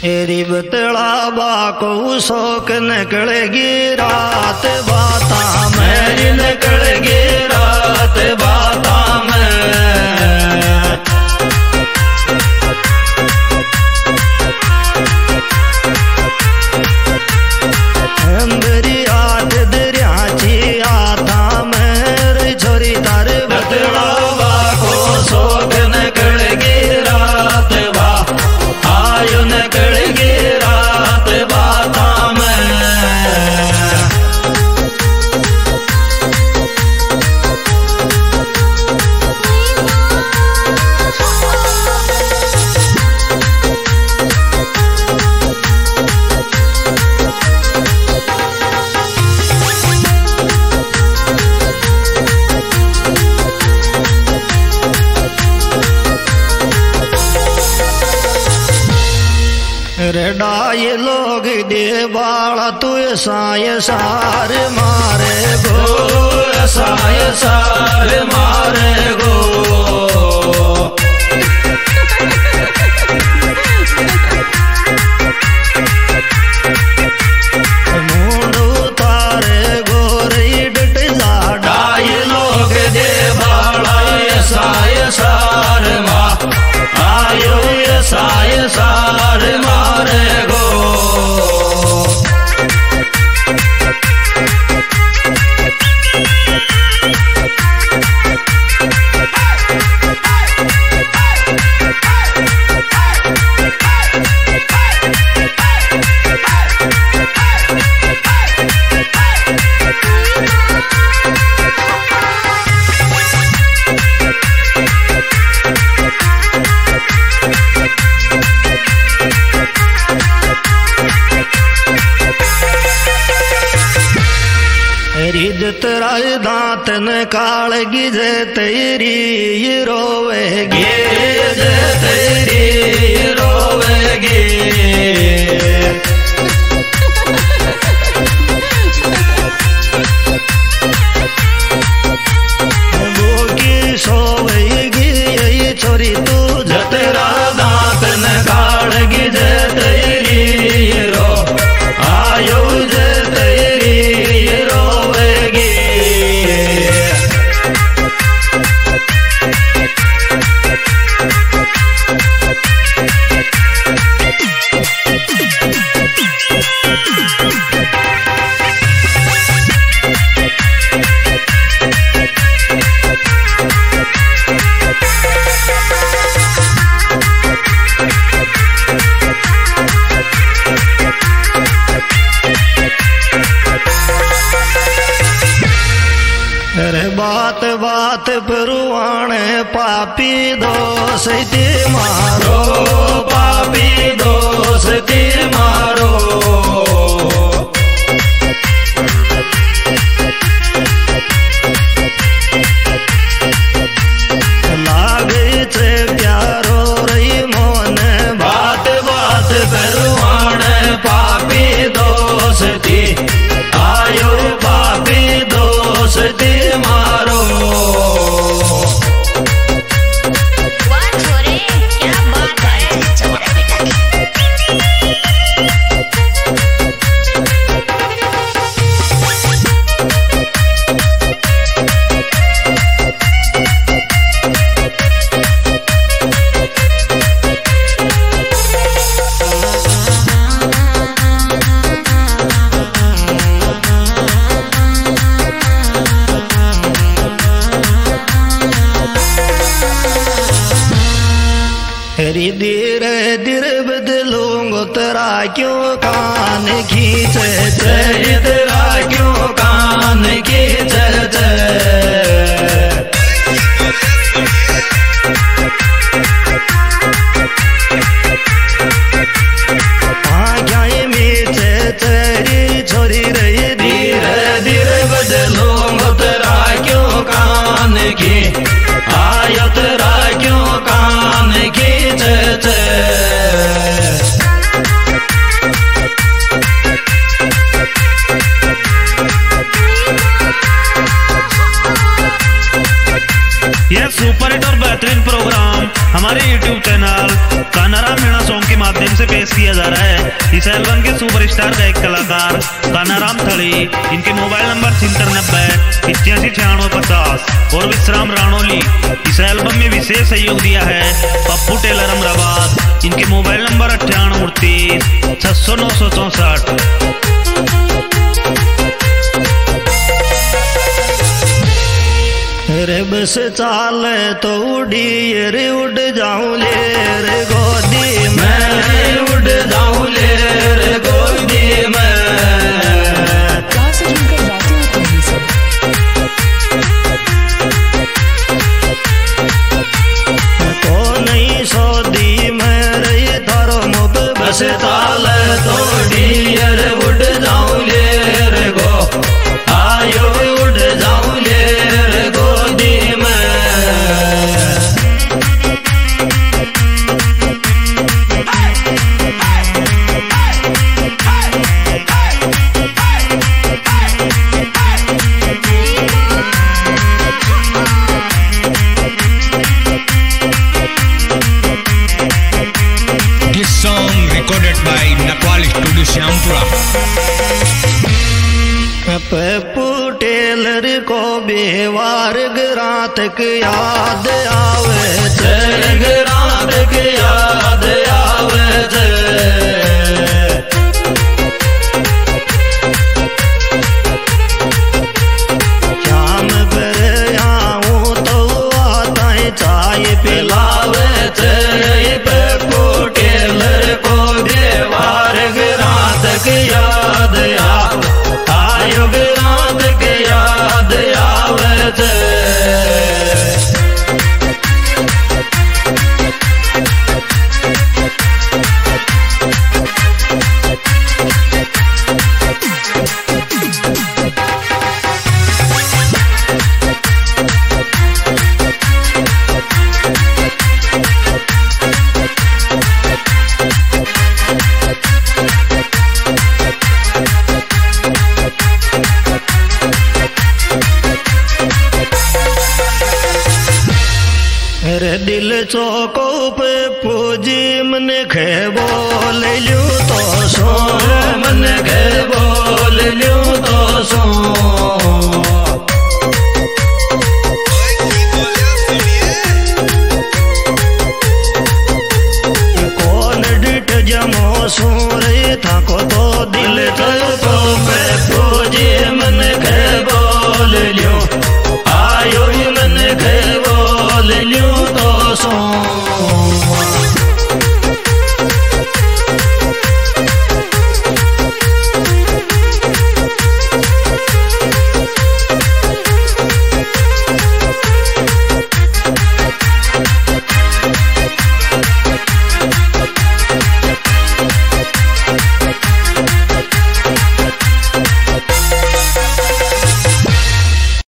बतला बाको शोक निकलेगी रात बाता मेरी निकलेगी रात बाता में मेरी आठ दरियाची आता मेरी छोरी तार बतला बाको शोक निकलेगी रात बा आयु निकलेगी रात बाता में डाय लोग दे बाला तू साय सार मारे गो साय सार मारे गो मुंडू तारे गोरी डटला डाय लोग दे बाला साय सार मा आयो साय सार मारे गो तेरा दांत निकाल गिजे तेरी रोवेगी तेरी रोवेगी भूखी सोवेगी यही छोरी तू तेरा दांत निकाल गिजे तेरी रो आयो जे तेरी रोवेगी बात बात परवाने पापी दोस्ती मारो पापी दोस्ती मारो लागे से प्यारो रही मोन बात बात परवाने पापी दोस्ती आयो पापी दोस्ती मारो वाह छोरे क्या बात है छोरे बेटा धीरे धीरे बदलूंगा तेरा क्यों कान खींचे तेरा क्यों कान खींचे आँखें मीचे तेरी छोरी रही धीरे धीरे बदलूंगा तेरा क्यों कान की आया तेरा क्यों कान खींचे किया जा रहा है। इस एल्बम के सुपरस्टार गायक कलाकार कानाराम थड़ी, इनके मोबाइल नंबर 9790 859650 और विश्राम राणोली। इस एल्बम में विशेष सहयोग दिया है पप्पू टेलर अमराबाद, इनके मोबाइल नंबर 9839 600 964। रे बस चाले तो उड़ी रे उड़ जाऊं ले रे गोदी में, उड़ जाऊं ले रे गोदी में। कहाँ से जुड़कर जाते हो तुम सब? तो नहीं सौदी में रे थारो मुब बस चाले तो उड़ी रे उड़ जाऊं ले रे गो, आयो उड़ जाऊं ले रे गोदी में। This song recorded by Nakwal Studio Syampura. Pappu tailor को बेवार रात याद आवे रात के याद आवे शाम पर आऊं तो आता है चाय पिलावे पप्पू टेलर को बेवार रात के याद आयो रात के याद आवे रे दिल चौको पे पूजी मन खे बोल लू तो सो मन के बोल लूं तो सो। कौन डिट जमो सो